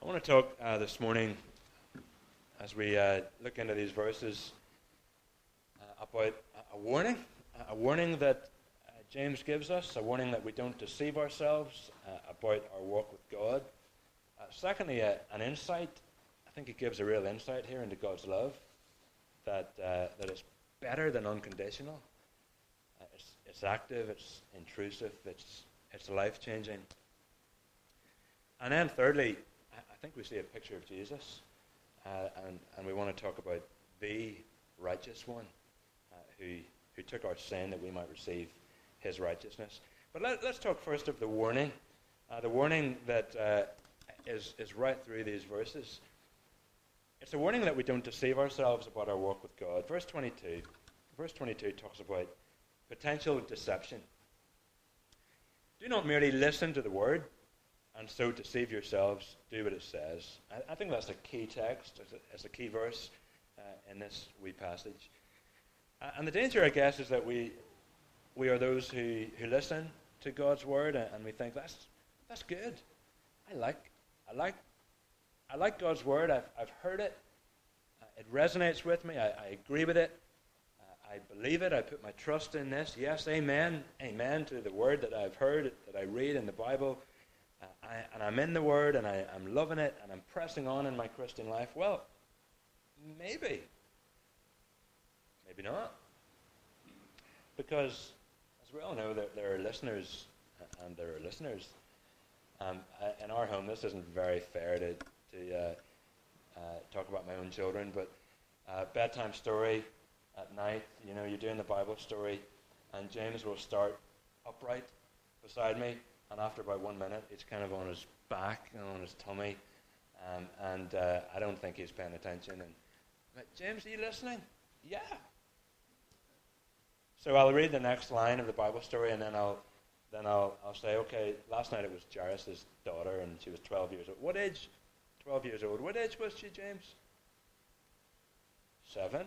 I want to talk this morning as we look into these verses about a warning that James gives us, a warning that we don't deceive ourselves about our walk with God. Secondly, an insight. I think it gives a real insight here into God's love, that it's better than unconditional. It's active, it's intrusive, it's life-changing. And then thirdly, I think we see a picture of Jesus, and we want to talk about the righteous one who took our sin that we might receive his righteousness. But let's talk first of the warning that is right through these verses. It's a warning that we don't deceive ourselves about our walk with God. Verse 22 talks about potential deception. Do not merely listen to the word and so deceive yourselves. Do what it says. I think that's a key text. It's a key verse in this wee passage. And the danger, I guess, is that we are those who listen to God's word and we think that's good. I like God's word. I've heard it. It resonates with me. I agree with it. I believe it. I put my trust in this. Yes, amen. Amen to the word that I've heard, that I read in the Bible. And I'm in the word, and I'm loving it, and I'm pressing on in my Christian life. Well, maybe not. Because, as we all know, there are listeners, and there are listeners. In our home, this isn't very fair to talk about my own children, but bedtime story at night, you're doing the Bible story, and James will start upright beside me, and after about 1 minute, he's kind of on his back and on his tummy, and I don't think he's paying attention. And I'm like, James, are you listening? Yeah. So I'll read the next line of the Bible story, and then I'll say, okay, last night it was Jairus' daughter, and she was 12 years old. What age? 12 years old. What age was she, James? 7.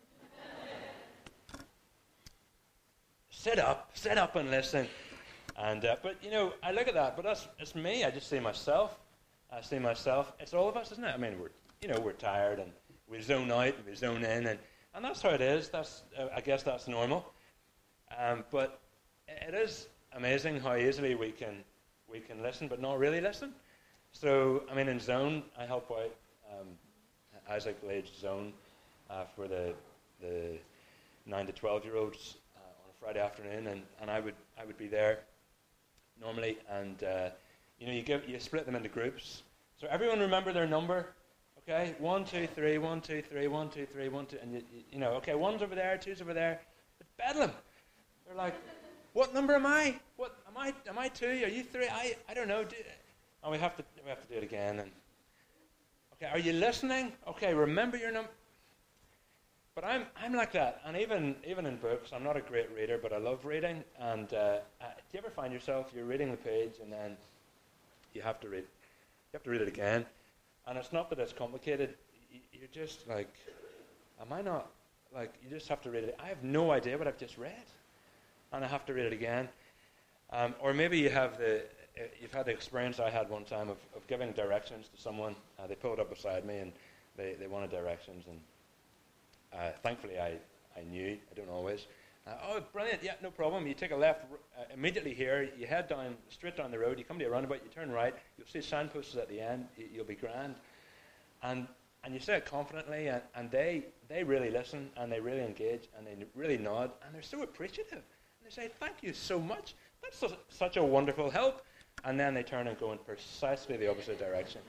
Sit up and listen. And but I look at that, but it's me. I just see myself. It's all of us, isn't it? I mean, we're tired and we zone out and we zone in, and that's how it is. I guess that's normal. But it is amazing how easily we can listen, but not really listen. So I mean, in Zone, I help out Isaac leads Zone for the 9 to 12-year-olds on a Friday afternoon, and I would be there normally, and you split them into groups. So everyone remember their number, okay? 1, 2, 3, 1, 2, 3, 1, 2, 3, 1, 2, and okay, 1's over there, 2's over there. But bedlam. They're like, what number am I? What am I 2? Are you 3? I don't know. And we have to do it again. And okay, are you listening? Okay, remember your number. But I'm like that, and even in books, I'm not a great reader, but I love reading. And do you ever find yourself you're reading the page and then you have to read it again? And it's not that it's complicated. You're just like, am I not? Like, you just have to read it. I have no idea what I've just read, and I have to read it again. Or maybe you've had the experience I had one time of giving directions to someone. They pulled up beside me and they wanted directions, and thankfully I knew. I don't always. Oh, brilliant! Yeah, no problem. You take a left immediately here. You head straight down the road. You come to a roundabout. You turn right. You'll see signposts at the end. You'll be grand. And you say it confidently, and they really listen, and they really engage, and they really nod, and they're so appreciative. And they say, "Thank you so much. That's such a wonderful help." And then they turn and go in precisely the opposite direction.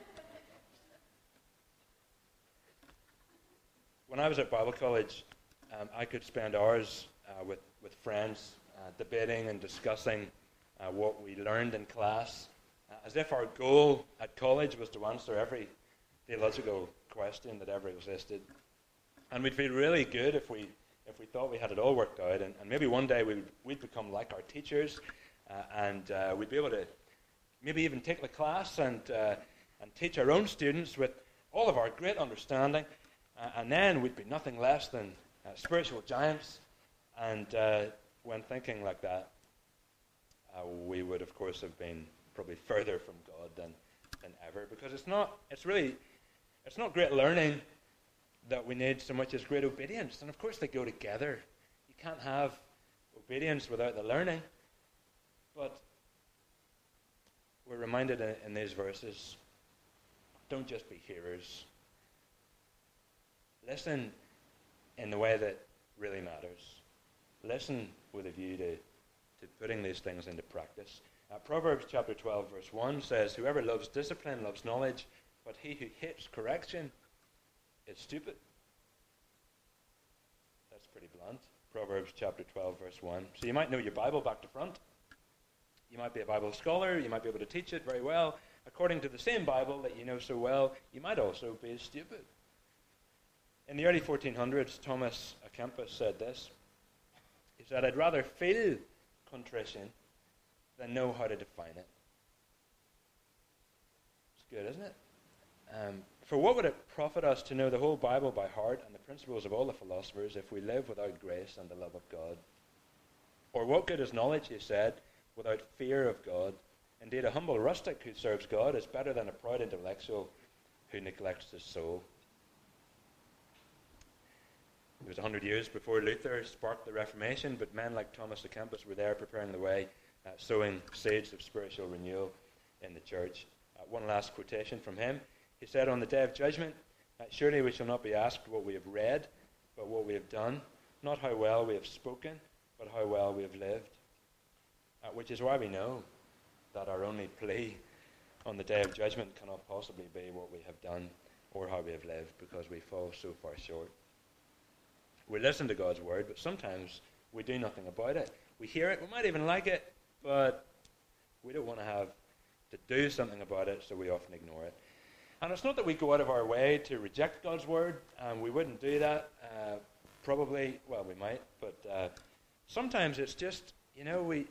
When I was at Bible college, I could spend hours with friends debating and discussing what we learned in class, as if our goal at college was to answer every theological question that ever existed. And we'd feel really good if we thought we had it all worked out, and maybe one day we'd become like our teachers, and we'd be able to maybe even take the class and teach our own students with all of our great understanding. And then we'd be nothing less than spiritual giants. And when thinking like that, we would, of course, have been probably further from God than ever, because it's not great learning that we need so much as great obedience. And of course they go together. You can't have obedience without the learning. But we're reminded in these verses, don't just be hearers. Listen in the way that really matters. Listen with a view to putting these things into practice. Proverbs chapter 12 verse 1 says, whoever loves discipline loves knowledge, but he who hates correction is stupid. That's pretty blunt. Proverbs chapter 12 verse 1. So you might know your Bible back to front. You might be a Bible scholar. You might be able to teach it very well. According to the same Bible that you know so well, you might also be stupid. In the early 1400s, Thomas à Kempis said this. He said, I'd rather feel contrition than know how to define it. It's good, isn't it? For what would it profit us to know the whole Bible by heart and the principles of all the philosophers if we live without grace and the love of God? Or what good is knowledge, he said, without fear of God? Indeed, a humble rustic who serves God is better than a proud intellectual who neglects his soul. It was 100 years before Luther sparked the Reformation, but men like Thomas à Kempis were there preparing the way, sowing seeds of spiritual renewal in the church. One last quotation from him. He said, on the day of judgment, surely we shall not be asked what we have read, but what we have done, not how well we have spoken, but how well we have lived. Which is why we know that our only plea on the day of judgment cannot possibly be what we have done or how we have lived, because we fall so far short. We listen to God's word, but sometimes we do nothing about it. We hear it, we might even like it, but we don't want to have to do something about it, so we often ignore it. And it's not that we go out of our way to reject God's word, and we wouldn't do that. Probably, well, we might, but sometimes it's just, we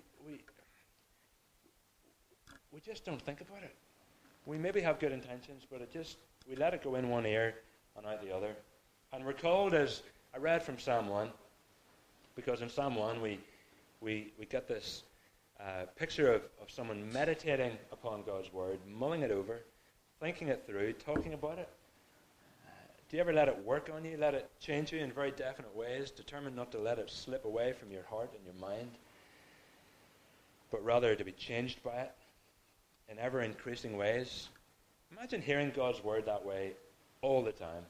just don't think about it. We maybe have good intentions, but we let it go in one ear and out the other. And we're called, as I read from Psalm 1, because in Psalm 1 we get this picture of someone meditating upon God's word, mulling it over, thinking it through, talking about it. Do you ever let it work on you, let it change you in very definite ways, determined not to let it slip away from your heart and your mind, but rather to be changed by it in ever-increasing ways? Imagine hearing God's word that way all the time,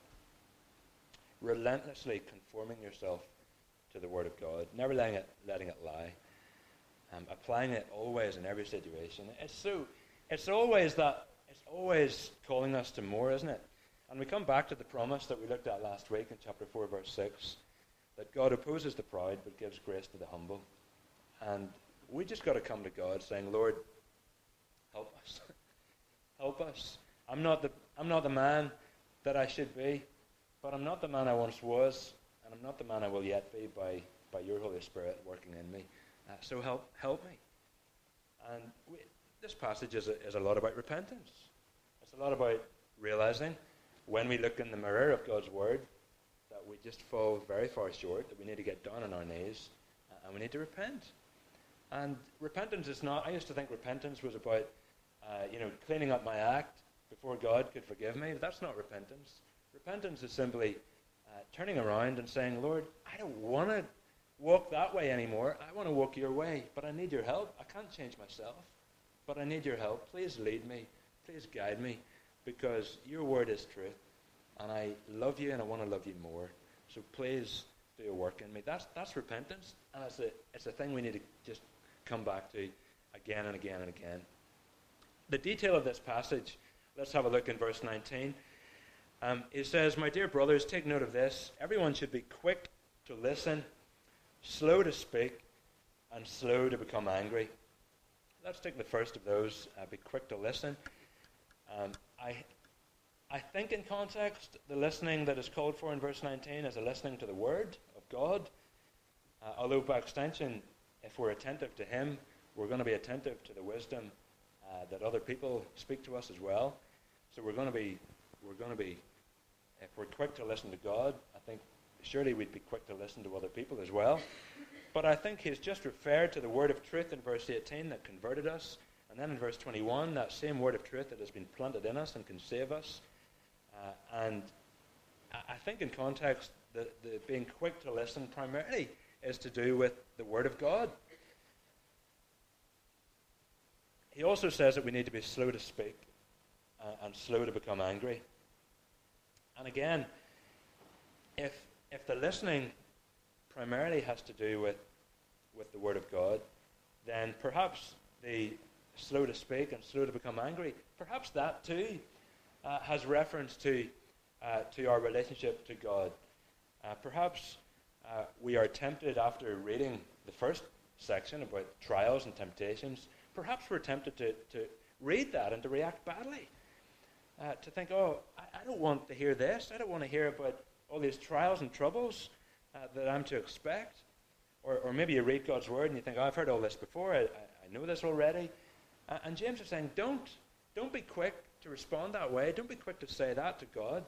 relentlessly conforming yourself to the word of God, never letting it lie, applying it always in every situation. It's always calling us to more, isn't it? And we come back to the promise that we looked at last week in chapter 4, verse 6, that God opposes the proud but gives grace to the humble. And we just got to come to God saying, Lord, help us. Help us. I'm not the man that I should be, but I'm not the man I once was, and I'm not the man I will yet be by your Holy Spirit working in me. So help me. And this passage is a lot about repentance. It's a lot about realizing when we look in the mirror of God's word that we just fall very far short, that we need to get down on our knees, and we need to repent. And repentance is not, I used to think repentance was about, cleaning up my act before God could forgive me. But that's not repentance. Repentance is simply turning around and saying, Lord, I don't want to walk that way anymore. I want to walk your way, but I need your help. I can't change myself, but I need your help. Please lead me. Please guide me, because your word is truth, and I love you and I want to love you more. So please do a work in me. That's repentance, and it's a thing we need to just come back to again and again and again. The detail of this passage, let's have a look in verse 19. It says, my dear brothers, take note of this. Everyone should be quick to listen, slow to speak, and slow to become angry. Let's take the first of those, be quick to listen. I think in context, the listening that is called for in verse 19 is a listening to the word of God. Although by extension, if we're attentive to him, we're going to be attentive to the wisdom that other people speak to us as well. So we're going to be, if we're quick to listen to God, I think surely we'd be quick to listen to other people as well. But I think he's just referred to the word of truth in verse 18 that converted us, And then in verse 21, that same word of truth that has been planted in us and can save us. And I think in context, the being quick to listen primarily is to do with the Word of God. He also says that we need to be slow to speak and slow to become angry. And again, if the listening primarily has to do with the Word of God, then perhaps the slow to speak and slow to become angry, perhaps that too has reference to our relationship to God. Perhaps we are tempted, after reading the first section about trials and temptations, perhaps we're tempted to read that and to react badly. To think, I don't want to hear this. I don't want to hear about all these trials and troubles that I'm to expect. Or maybe you read God's Word and you think, I've heard all this before. I know this already. And James is saying, don't be quick to respond that way. Don't be quick to say that to God.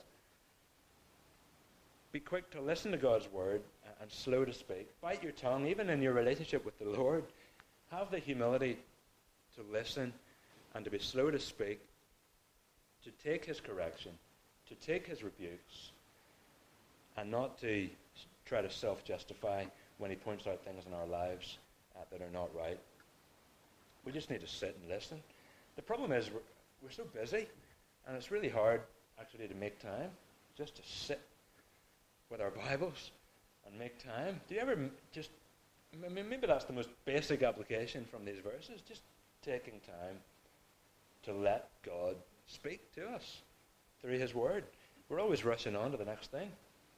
Be quick to listen to God's Word and slow to speak. Bite your tongue, even in your relationship with the Lord. Have the humility to listen and to be slow to speak, to take His correction, to take His rebukes, and not to try to self-justify when He points out things in our lives that are not right. We just need to sit and listen. The problem is we're so busy, and it's really hard actually to make time just to sit with our Bibles and make time. Do you ever just, maybe that's the most basic application from these verses, just taking time to let God speak to us through His Word. We're always rushing on to the next thing.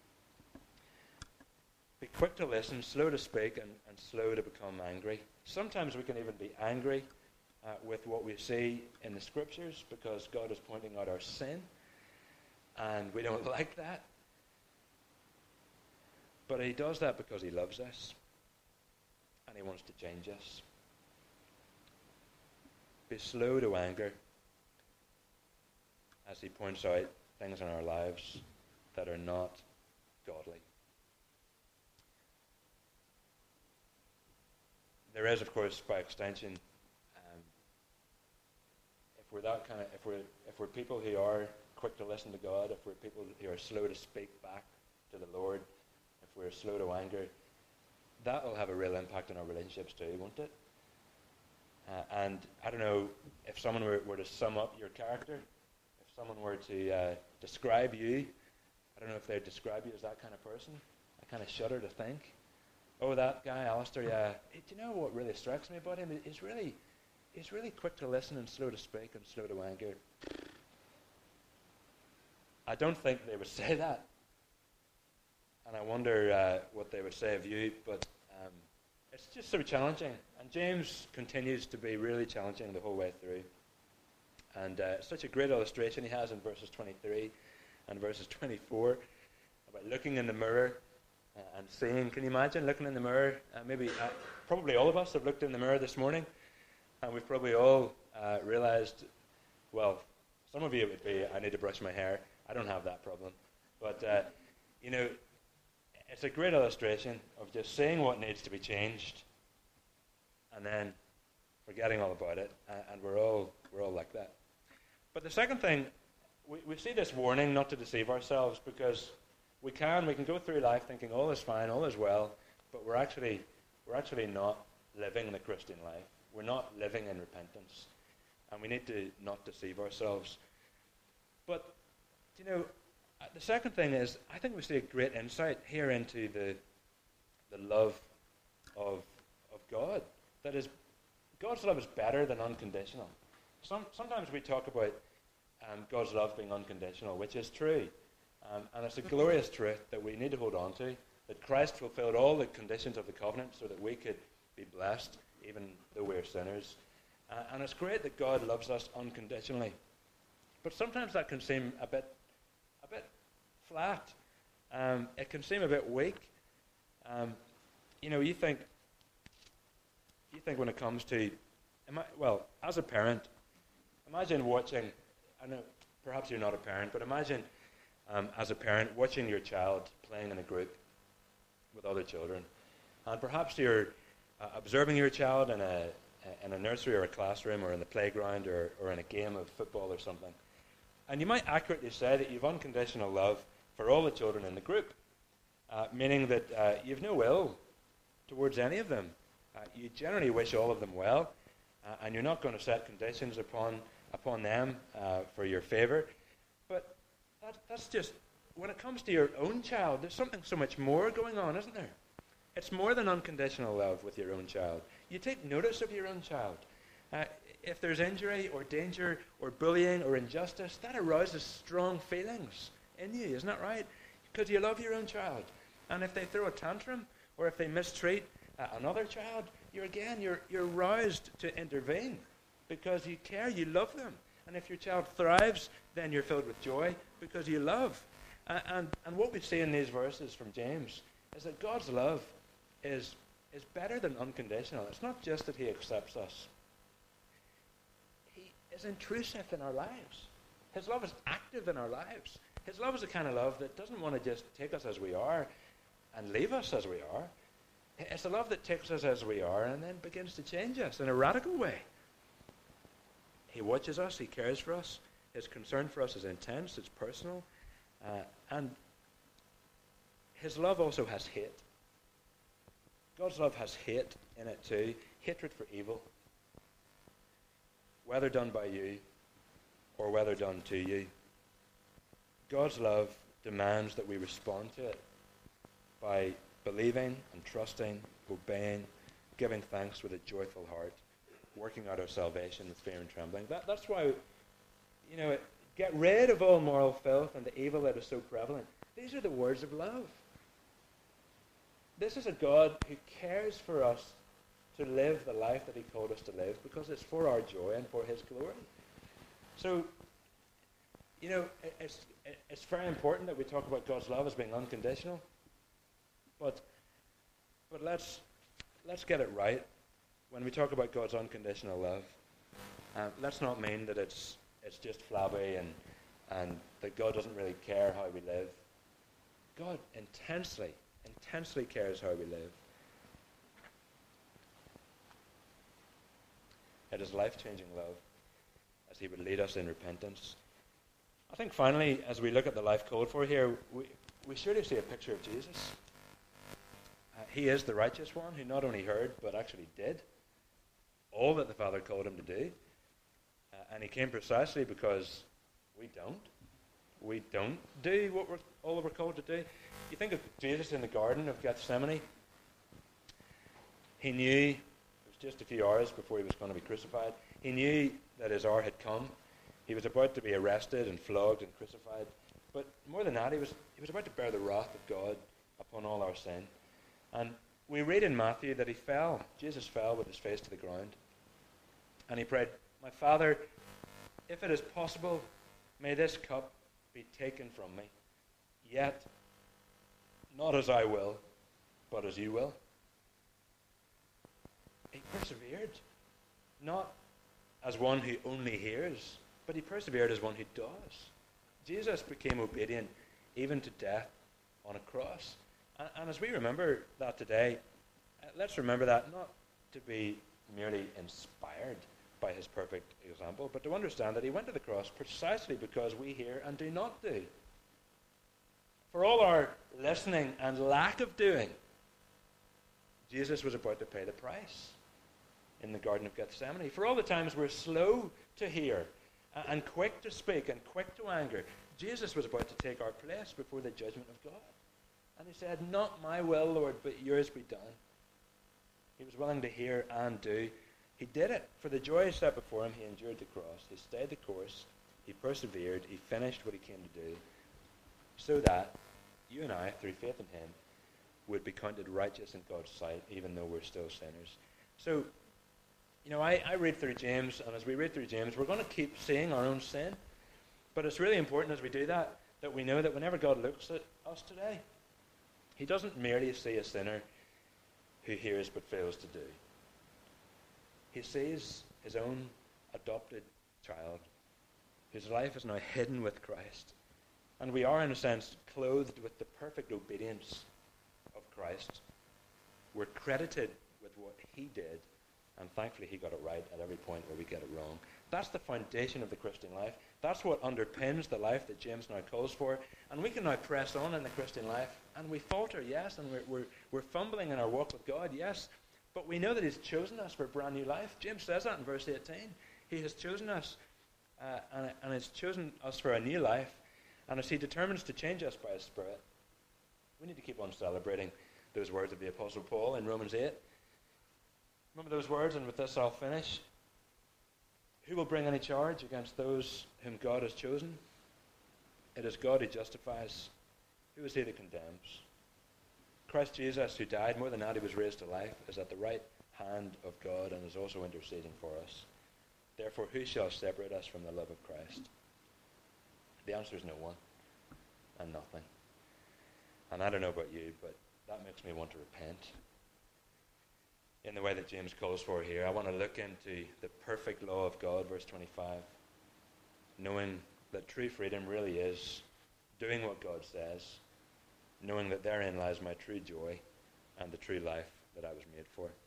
Be quick to listen, slow to speak, and slow to become angry. Sometimes we can even be angry with what we see in the Scriptures because God is pointing out our sin, and we don't like that. But He does that because He loves us, and He wants to change us. Be slow to anger as He points out things in our lives that are not godly. There is, of course, by extension, if we're people who are quick to listen to God, if we're people who are slow to speak back to the Lord, if we're slow to anger, that will have a real impact on our relationships too, won't it? And I don't know, if someone were to sum up your character, if someone were to describe you, I don't know if they'd describe you as that kind of person. I kind of shudder to think, that guy, Alistair, yeah. Do you know what really strikes me about him? He's really quick to listen and slow to speak and slow to anger. I don't think they would say that. And I wonder what they would say of you, but it's just so challenging. And James continues to be really challenging the whole way through. And such a great illustration he has in verses 23 and verses 24 about looking in the mirror and seeing. Can you imagine looking in the mirror? Probably all of us have looked in the mirror this morning, and we've probably all realized, well, some of you it would be, I need to brush my hair. I don't have that problem. But, it's a great illustration of just seeing what needs to be changed and then forgetting all about it. And we're all like that. But the second thing, we see this warning not to deceive ourselves, because we can go through life thinking all is fine, all is well, but we're actually not living the Christian life. We're not living in repentance. And we need to not deceive ourselves. But, the second thing is, I think we see a great insight here into the love of God. That is, God's love is better than unconditional. Sometimes we talk about God's love being unconditional, which is true. And it's a glorious truth that we need to hold on to, that Christ fulfilled all the conditions of the covenant so that we could be blessed, even though we're sinners. And it's great that God loves us unconditionally. But sometimes that can seem a bit flat. It can seem a bit weak. You think when it comes to, as a parent, imagine watching, I know perhaps you're not a parent, but imagine as a parent watching your child playing in a group with other children. And perhaps you're observing your child in in a nursery or a classroom or in the playground or in a game of football or something. And you might accurately say that you've unconditional love for all the children in the group, meaning that you've no ill towards any of them. You generally wish all of them well, and you're not going to set conditions upon them for your favor. But that's just, when it comes to your own child, there's something so much more going on, isn't there? It's more than unconditional love with your own child. You take notice of your own child. If there's injury or danger or bullying or injustice, that arouses strong feelings in you, isn't that right? Because you love your own child. And if they throw a tantrum or if they mistreat another child, you're roused to intervene because you care, you love them. And if your child thrives, then you're filled with joy because you love. And what we see in these verses from James is that God's love is better than unconditional. It's not just that he accepts us. He is intrusive in our lives. His love is active in our lives. His love is the kind of love that doesn't want to just take us as we are and leave us as we are. It's a love that takes us as we are and then begins to change us in a radical way. He watches us. He cares for us. His concern for us is intense. It's personal. And his love also has hate. God's love has hate in it too. Hatred for evil. Whether done by you or whether done to you. God's love demands that we respond to it by believing and trusting, obeying, giving thanks with a joyful heart, working out our salvation with fear and trembling. That's why, get rid of all moral filth and the evil that is so prevalent. These are the words of love. This is a God who cares for us to live the life that he called us to live because it's for our joy and for his glory. So, it's very important that we talk about God's love as being unconditional. But let's get it right. When we talk about God's unconditional love, let's not mean that it's just flabby and that God doesn't really care how we live. God intensely cares how we live. It is life-changing love as he would lead us in repentance. I think finally, as we look at the life called for here, we surely see a picture of Jesus. He is the righteous one who not only heard but actually did all that the Father called him to do. And he came precisely because we don't. We don't do all that we're called to do. You think of Jesus in the Garden of Gethsemane. He knew, it was just a few hours before he was going to be crucified, he knew that his hour had come. He was about to be arrested and flogged and crucified. But more than that, he was about to bear the wrath of God upon all our sin. And we read in Matthew that Jesus fell with his face to the ground. And he prayed, "My Father, if it is possible, may this cup be taken from me. Yet, not as I will, but as you will." He persevered, not as one who only hears, but he persevered as one who does. Jesus became obedient even to death on a cross. And as we remember that today, let's remember that not to be merely inspired by his perfect example, but to understand that he went to the cross precisely because we hear and do not do. For all our listening and lack of doing, Jesus was about to pay the price in the Garden of Gethsemane. For all the times we're slow to hear and quick to speak and quick to anger, Jesus was about to take our place before the judgment of God. And he said, "Not my will, Lord, but yours be done." He was willing to hear and do. He did it. For the joy set before him, he endured the cross. He stayed the course. He persevered. He finished what he came to do, so that you and I, through faith in him, would be counted righteous in God's sight, even though we're still sinners. So, I read through James, and as we read through James, we're going to keep seeing our own sin. But it's really important as we do that we know that whenever God looks at us today, he doesn't merely see a sinner who hears but fails to do. He sees his own adopted child whose life is now hidden with Christ. And we are, in a sense, clothed with the perfect obedience of Christ. We're credited with what he did And thankfully he got it right at every point where we get it wrong. That's the foundation of the Christian life. That's what underpins the life that James now calls for. And we can now press on in the Christian life, and we falter, yes, and we're fumbling in our walk with God, yes, but we know that he's chosen us for a brand new life. James says that in verse 18. He has chosen us, and has chosen us for a new life, and as he determines to change us by his Spirit, we need to keep on celebrating those words of the Apostle Paul in Romans 8. Remember those words, and with this I'll finish. Who will bring any charge against those whom God has chosen? It is God who justifies. Who is he that condemns? Christ Jesus, who died, more than that, he was raised to life, is at the right hand of God and is also interceding for us. Therefore, who shall separate us from the love of Christ? The answer is no one and nothing. And I don't know about you, but that makes me want to repent in the way that James calls for here. I want to look into the perfect law of God, verse 25, knowing that true freedom really is doing what God says, knowing that therein lies my true joy and the true life that I was made for.